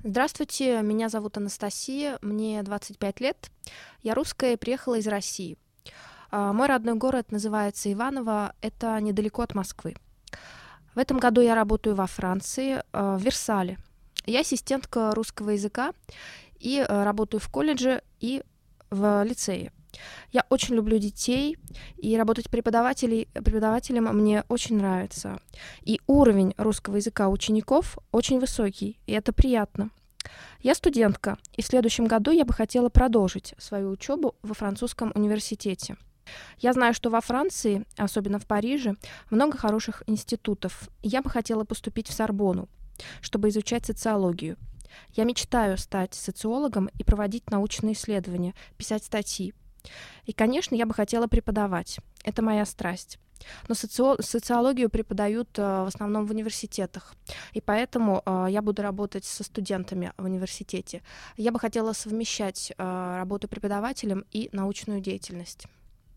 Здравствуйте, меня зовут Анастасия, мне 25 лет. Я русская и приехала из России. Мой родной город называется Иваново, это недалеко от Москвы. В этом году я работаю во Франции, в Версале. Я ассистентка русского языка и работаю в колледже и в лицее. Я очень люблю детей, и работать преподавателем мне очень нравится. И уровень русского языка учеников очень высокий, и это приятно. Я студентка, и в следующем году я бы хотела продолжить свою учебу во французском университете. Я знаю, что во Франции, особенно в Париже, много хороших институтов. И я бы хотела поступить в Сорбонну, чтобы изучать социологию. Я мечтаю стать социологом и проводить научные исследования, писать статьи. И, конечно, я бы хотела преподавать. Это моя страсть. Но социологию преподают в основном в университетах. И поэтому я буду работать со студентами в университете. Я бы хотела совмещать работу преподавателем и научную деятельность.